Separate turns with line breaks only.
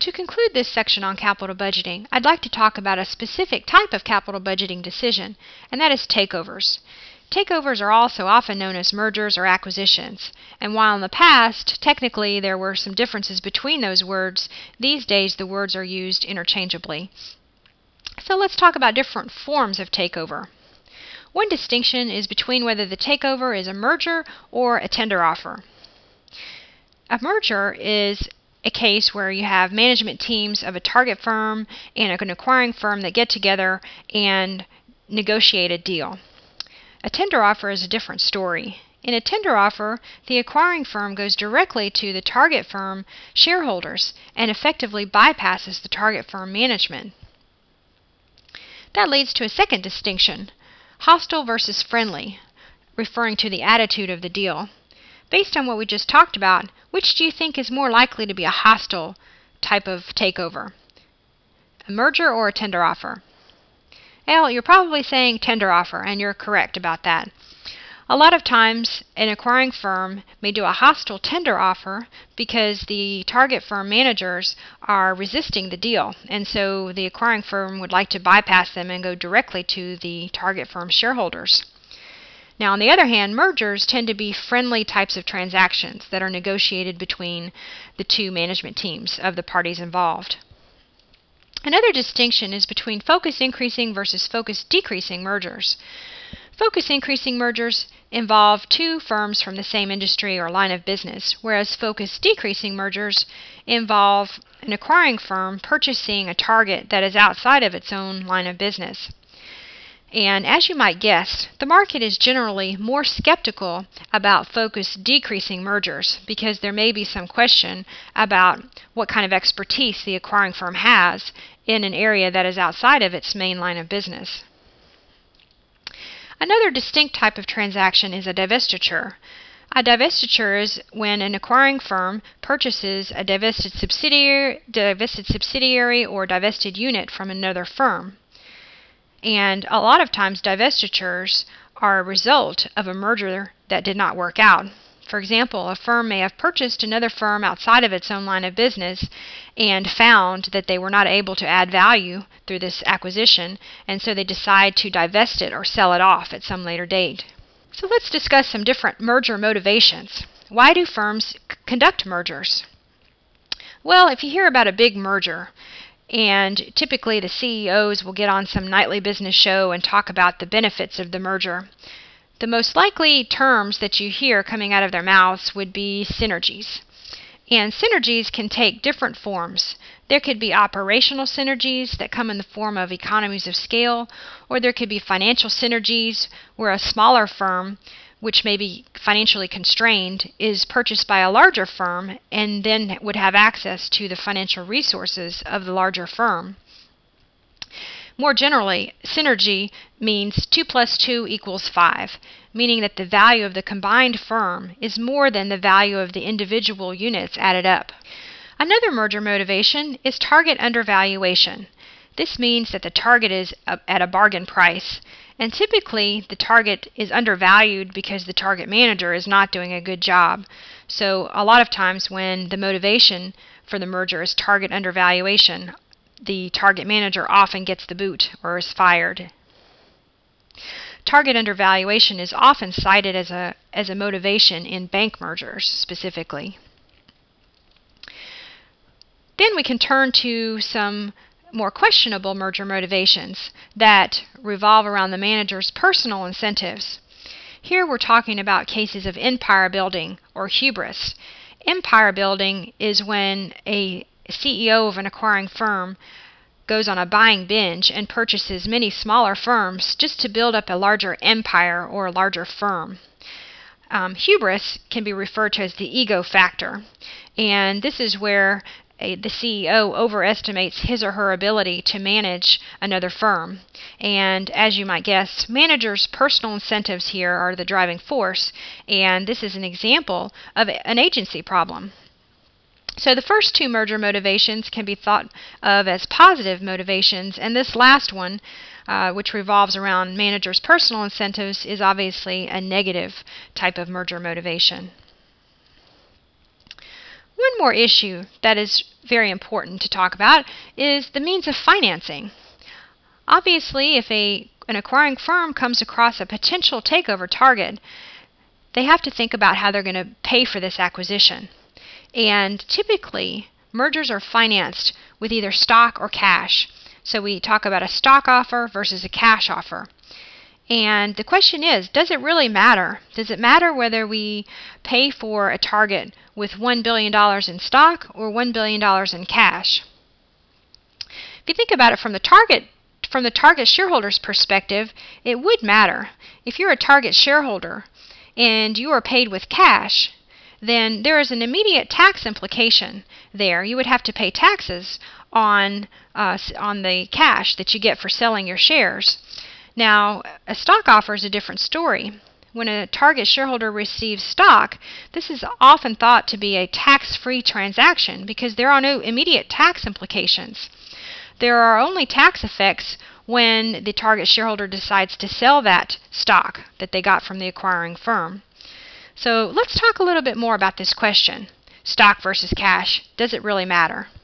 To conclude this section on capital budgeting, I'd like to talk about a specific type of capital budgeting decision, and that is takeovers. Takeovers are also often known as mergers or acquisitions, and while in the past, technically there were some differences between those words, these days the words are used interchangeably. So let's talk about different forms of takeover. One distinction is between whether the takeover is a merger or a tender offer. A merger is a case where you have management teams of a target firm and an acquiring firm that get together and negotiate a deal. A tender offer is a different story. In a tender offer, the acquiring firm goes directly to the target firm shareholders and effectively bypasses the target firm management. That leads to a second distinction, hostile versus friendly, referring to the attitude of the deal. Based on what we just talked about, which do you think is more likely to be a hostile type of takeover? A merger or a tender offer? Well, you're probably saying tender offer, and you're correct about that. A lot of times, an acquiring firm may do a hostile tender offer because the target firm managers are resisting the deal, and so the acquiring firm would like to bypass them and go directly to the target firm shareholders. Now, on the other hand, mergers tend to be friendly types of transactions that are negotiated between the two management teams of the parties involved. Another distinction is between focus increasing versus focus decreasing mergers. Focus increasing mergers involve two firms from the same industry or line of business, whereas focus decreasing mergers involve an acquiring firm purchasing a target that is outside of its own line of business. And as you might guess, the market is generally more skeptical about focus decreasing mergers because there may be some question about what kind of expertise the acquiring firm has in an area that is outside of its main line of business. Another distinct type of transaction is a divestiture. A divestiture is when an acquiring firm purchases a divested subsidiary or divested unit from another firm. And a lot of times divestitures are a result of a merger that did not work out. For example, a firm may have purchased another firm outside of its own line of business and found that they were not able to add value through this acquisition, and so they decide to divest it or sell it off at some later date. So let's discuss some different merger motivations. Why do firms conduct mergers? Well, if you hear about a big merger, and typically the CEOs will get on some nightly business show and talk about the benefits of the merger, the most likely terms that you hear coming out of their mouths would be synergies. And synergies can take different forms. There could be operational synergies that come in the form of economies of scale, or there could be financial synergies where a smaller firm, which may be financially constrained, is purchased by a larger firm and then would have access to the financial resources of the larger firm. More generally, synergy means 2 + 2 = 5, meaning that the value of the combined firm is more than the value of the individual units added up. Another merger motivation is target undervaluation. This means that the target is at a bargain price, and typically the target is undervalued because the target manager is not doing a good job. So a lot of times when the motivation for the merger is target undervaluation, the target manager often gets the boot or is fired. Target undervaluation is often cited as a motivation in bank mergers specifically. Then we can turn to some more questionable merger motivations that revolve around the manager's personal incentives. Here we're talking about cases of empire building or hubris. Empire building is when a CEO of an acquiring firm goes on a buying binge and purchases many smaller firms just to build up a larger empire or a larger firm. Hubris can be referred to as the ego factor, and this is where the CEO overestimates his or her ability to manage another firm. And as you might guess, managers' personal incentives here are the driving force, and this is an example of an agency problem. So the first two merger motivations can be thought of as positive motivations, and this last one, which revolves around managers' personal incentives, is obviously a negative type of merger motivation. One more issue that is very important to talk about is the means of financing. Obviously, if an acquiring firm comes across a potential takeover target, they have to think about how they're going to pay for this acquisition. And typically, mergers are financed with either stock or cash. So we talk about a stock offer versus a cash offer. And the question is, does it really matter? Does it matter whether we pay for a target with $1 billion in stock or $1 billion in cash? If you think about it from the target shareholder's perspective, it would matter. If you're a target shareholder and you are paid with cash, then there is an immediate tax implication there. You would have to pay taxes on the cash that you get for selling your shares. Now, a stock offer is a different story. When a target shareholder receives stock, this is often thought to be a tax-free transaction because there are no immediate tax implications. There are only tax effects when the target shareholder decides to sell that stock that they got from the acquiring firm. So let's talk a little bit more about this question. Stock versus cash. Does it really matter?